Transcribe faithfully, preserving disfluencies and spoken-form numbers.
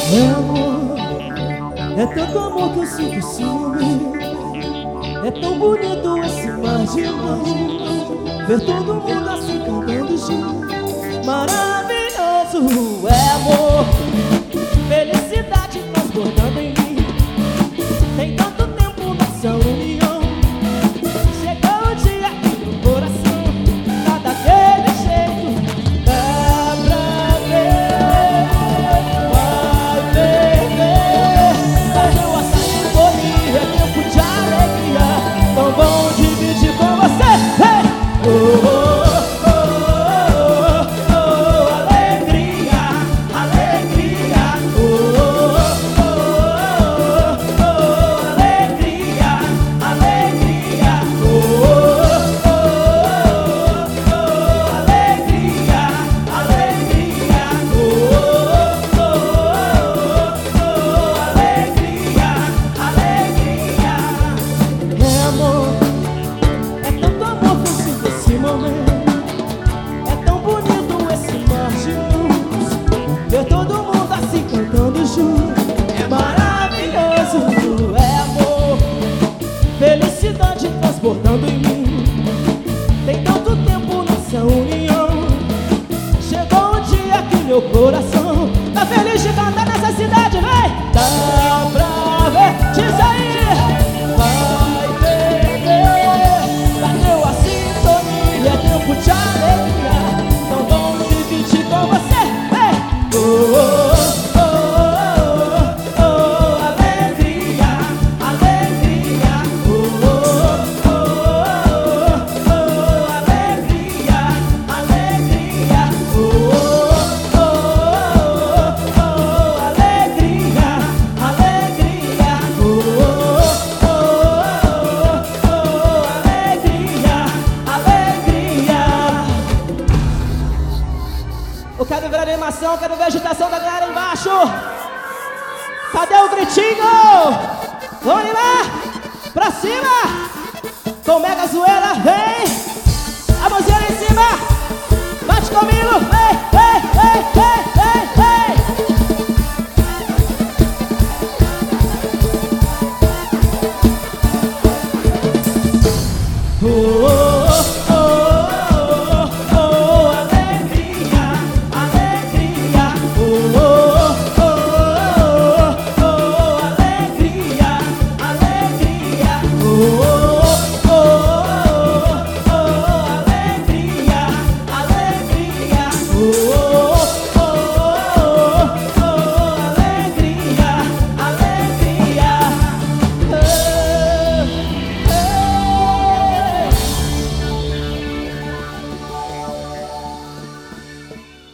Meu amor, é tanto amor que eu sinto ciúme. É tão bonito esse mar de mão, ver todo mundo assim cantando junto. Maravilhoso é amor, felicidade transbordando em mim. Tem tanto tempo nossa união, chegou o dia que no coração tá daquele jeito. Dá pra ver, vai perder. Bateu a sinfonia, é tempo de alegria, tão bom dividir com você. Hey! Oh, oh. É tão bonito esse mar de luz, ver todo mundo assim cantando junto. É maravilhoso, é amor, felicidade transbordando em mim. Tem tanto tempo nessa união, chegou um dia que meu coração tá feliz de cantar nessa cidade, vem! Dá pra ver, diz aí! De alegria, tão bom dividir com você. Hey! Oh, oh, oh, oh, oh, alegria, alegria. Oh, oh, oh, oh, alegria, alegria. Oh, oh, oh, oh, alegria, alegria. Oh, oh, oh, oh, alegria, alegria. Eu quero ver a animação, eu quero ver a agitação da galera embaixo. Cadê o gritinho? Vamos animar? Pra cima! Com mega zoeira, vem! A mãozinha lá em cima! Bate comigo, vem, vem, vem!